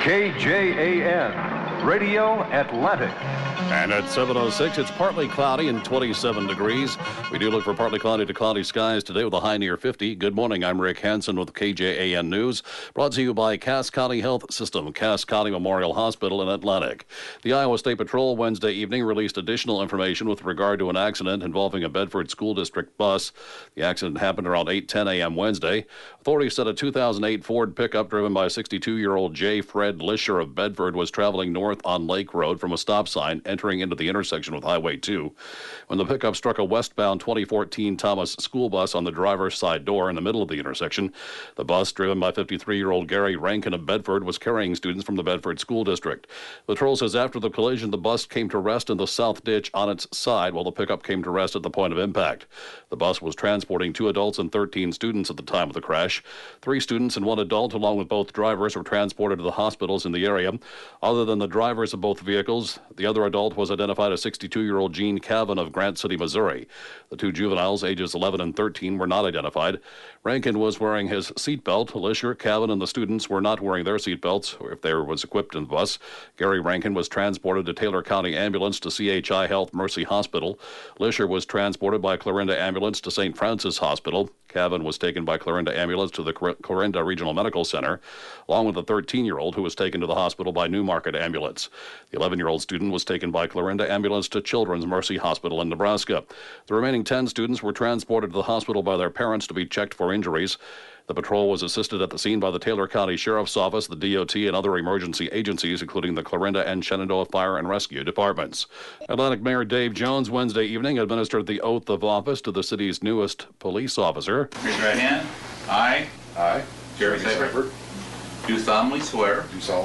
KJAN, Radio Atlantic. And at 7:06, it's partly cloudy and 27 degrees. We do look for partly cloudy to cloudy skies today with a high near 50. Good morning. I'm Rick Hansen with KJAN News, brought to you by Cass County Health System, Cass County Memorial Hospital in Atlantic. The Iowa State Patrol Wednesday evening released additional information with regard to an accident involving a Bedford School District bus. The accident happened around 8:10 a.m. Wednesday. Authorities said a 2008 Ford pickup driven by 62-year-old J. Fred Lisher of Bedford was traveling north on Lake Road from a stop sign entering into the intersection with Highway 2. When the pickup struck a westbound 2014 Thomas school bus on the driver's side door in the middle of the intersection, the bus, driven by 53-year-old Gary Rankin of Bedford, was carrying students from the Bedford School District. The patrol says after the collision, the bus came to rest in the south ditch on its side while the pickup came to rest at the point of impact. The bus was transporting 2 adults and 13 students at the time of the crash. 3 students and 1 adult, along with both drivers, were transported to the hospitals in the area. Other than the drivers of both vehicles, the other adult was identified as 62-year-old Gene Cavan of Grant City, Missouri. The 2 juveniles, ages 11 and 13, were not identified. Rankin was wearing his seatbelt. Lisher, Cavan, and the students were not wearing their seatbelts, or if they was equipped in the bus. Gary Rankin was transported to Taylor County Ambulance to CHI Health Mercy Hospital. Lisher was transported by Clarinda Ambulance to St. Francis Hospital. Cavan was taken by Clarinda Ambulance to the Clarinda Regional Medical Center, along with a 13-year-old who was taken to the hospital by Newmarket Ambulance. The 11-year-old student was taken by Clarinda Ambulance to Children's Mercy Hospital in Nebraska. The remaining 10 students were transported to the hospital by their parents to be checked for injuries. The patrol was assisted at the scene by the Taylor County Sheriff's Office, the DOT, and other emergency agencies, including the Clarinda and Shenandoah Fire and Rescue Departments. Atlantic Mayor Dave Jones Wednesday evening administered the oath of office to the city's newest police officer. Raise your right hand. I, Jerry Seifert, do solemnly swear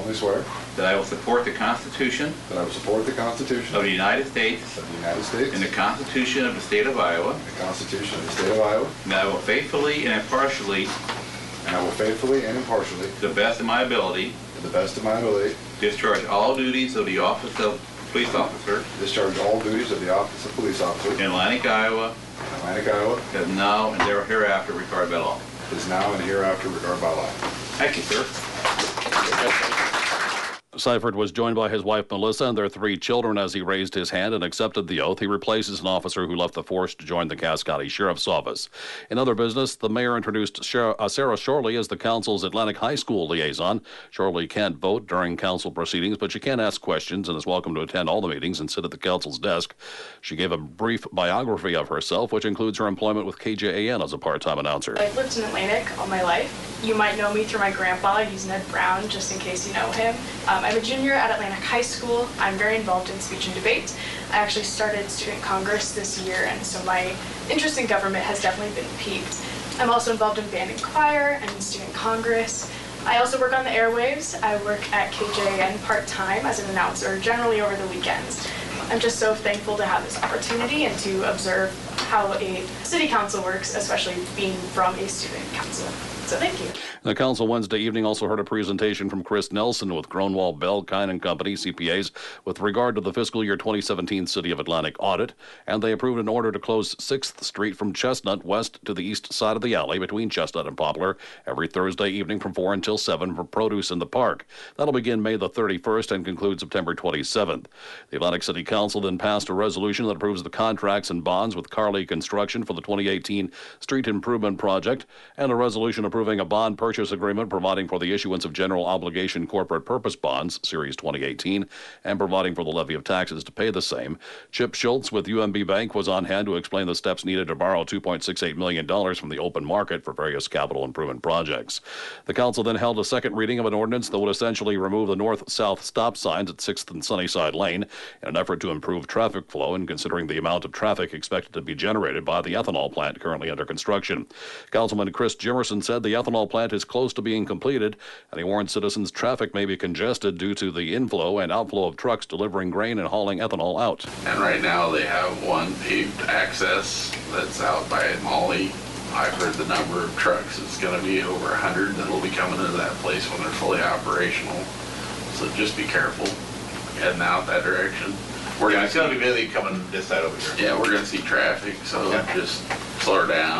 that I will support the Constitution of the United States and the Constitution of the State of Iowa, and that I will faithfully and impartially, to the best of my ability, discharge all duties of the office of police officer in Atlantic, Iowa, as now and hereafter required by law. Thank you, sir. Seifert was joined by his wife Melissa and their 3 children as he raised his hand and accepted the oath. He replaces an officer who left the force to join the Cass County Sheriff's Office. In other business, the mayor introduced Sarah Shorley as the council's Atlantic High School liaison. Shorley can't vote during council proceedings, but she can ask questions and is welcome to attend all the meetings and sit at the council's desk. She gave a brief biography of herself, which includes her employment with KJAN as a part-time announcer. I've lived in Atlantic all my life. You might know me through my grandpa. He's Ned Brown, just in case you know him. I'm a junior at Atlantic High School. I'm very involved in speech and debate. I actually started Student Congress this year, and so my interest in government has definitely been piqued. I'm also involved in band and choir and in Student Congress. I also work on the airwaves. I work at KJAN part-time as an announcer, generally over the weekends. I'm just so thankful to have this opportunity and to observe how a city council works, especially being from a student council. So thank you. The council Wednesday evening also heard a presentation from Chris Nelson with Gronwall Bell Kine & Company, CPAs, with regard to the fiscal year 2017 City of Atlantic audit, and they approved an order to close 6th Street from Chestnut west to the east side of the alley between Chestnut and Poplar every Thursday evening from 4 until 7 for produce in the park. That'll begin May the 31st and conclude September 27th. The Atlantic City Council then passed a resolution that approves the contracts and bonds with Carly Construction for the 2018 Street Improvement Project, and a resolution approving a bond purchase agreement providing for the issuance of general obligation corporate purpose bonds, Series 2018, and providing for the levy of taxes to pay the same. Chip Schultz with UMB Bank was on hand to explain the steps needed to borrow $2.68 million from the open market for various capital improvement projects. The council then held a second reading of an ordinance that would essentially remove the north-south stop signs at 6th and Sunnyside Lane in an effort to improve traffic flow and considering the amount of traffic expected to be generated by the ethanol plant currently under construction. Councilman Chris Jimerson said the ethanol plant is close to being completed, and he warned citizens traffic may be congested due to the inflow and outflow of trucks delivering grain and hauling ethanol out. And right now they have one paved access that's out by Molly. I've heard the number of trucks. It's going to be over 100 that will be coming into that place when they're fully operational. So just be careful heading out that direction. It's going to be busy coming this side over here. Yeah, we're going to see traffic, so just slow her down.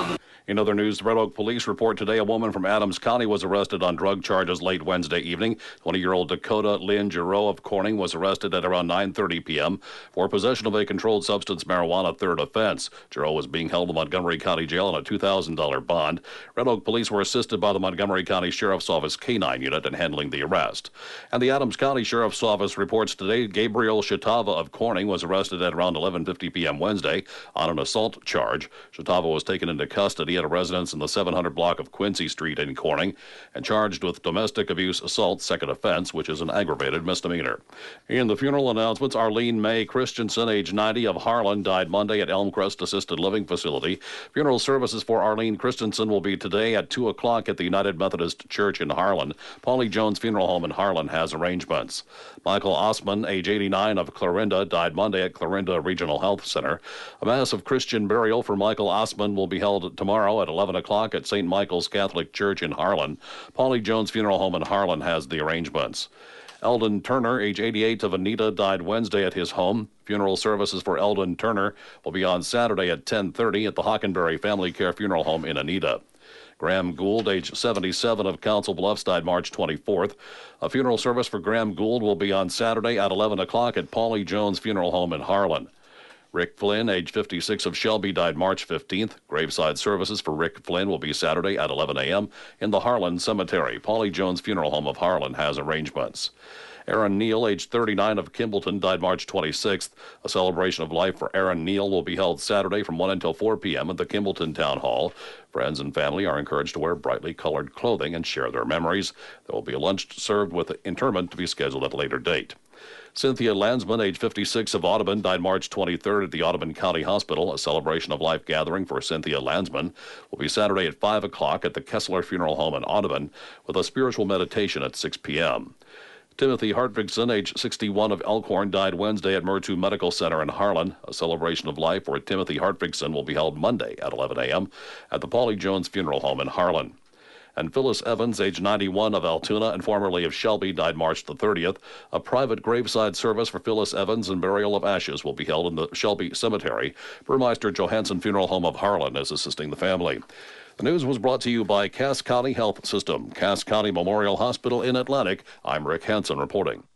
In other news, Red Oak Police report today a woman from Adams County was arrested on drug charges late Wednesday evening. 20-year-old Dakota Lynn Giroux of Corning was arrested at around 9:30 p.m. for possession of a controlled substance marijuana, third offense. Giroux was being held in Montgomery County Jail on a $2,000 bond. Red Oak Police were assisted by the Montgomery County Sheriff's Office K-9 unit in handling the arrest. And the Adams County Sheriff's Office reports today Gabriel Shatava of Corning was arrested at around 11:50 p.m. Wednesday on an assault charge. Shatava was taken into custody at a residence in the 700 block of Quincy Street in Corning and charged with domestic abuse assault, second offense, which is an aggravated misdemeanor. In the funeral announcements, Arlene Mae Christensen, age 90, of Harlan, died Monday at Elmcrest Assisted Living Facility. Funeral services for Arlene Christensen will be today at 2 o'clock at the United Methodist Church in Harlan. Paulie Jones Funeral Home in Harlan has arrangements. Michael Osman, age 89, of Clarinda, died Monday at Clarinda Regional Health Center. A mass of Christian burial for Michael Osman will be held tomorrow at 11 o'clock at St. Michael's Catholic Church in Harlan. Paulie Jones Funeral Home in Harlan has the arrangements. Eldon Turner, age 88, of Anita, died Wednesday at his home. Funeral services for Eldon Turner will be on Saturday at 10:30 at the Hockenberry Family Care Funeral Home in Anita. Graham Gould, age 77, of Council Bluffs, died March 24th. A funeral service for Graham Gould will be on Saturday at 11 o'clock at Paulie Jones Funeral Home in Harlan. Rick Flynn, age 56, of Shelby, died March 15th. Graveside services for Rick Flynn will be Saturday at 11 a.m. in the Harlan Cemetery. Paulie Jones Funeral Home of Harlan has arrangements. Aaron Neal, age 39, of Kimballton, died March 26th. A celebration of life for Aaron Neal will be held Saturday from 1 until 4 p.m. at the Kimballton Town Hall. Friends and family are encouraged to wear brightly colored clothing and share their memories. There will be a lunch served with interment to be scheduled at a later date. Cynthia Landsman, age 56, of Audubon, died March 23rd at the Audubon County Hospital. A celebration of life gathering for Cynthia Landsman will be Saturday at 5 o'clock at the Kessler Funeral Home in Audubon with a spiritual meditation at 6 p.m. Timothy Hartvigson, age 61, of Elkhorn, died Wednesday at Murtu Medical Center in Harlan. A celebration of life for Timothy Hartvigson will be held Monday at 11 a.m. at the Paulie Jones Funeral Home in Harlan. And Phyllis Evans, age 91, of Altoona and formerly of Shelby, died March the 30th. A private graveside service for Phyllis Evans and burial of ashes will be held in the Shelby Cemetery. Burmeister Johansson Funeral Home of Harlan is assisting the family. The news was brought to you by Cass County Health System, Cass County Memorial Hospital in Atlantic. I'm Rick Hansen reporting.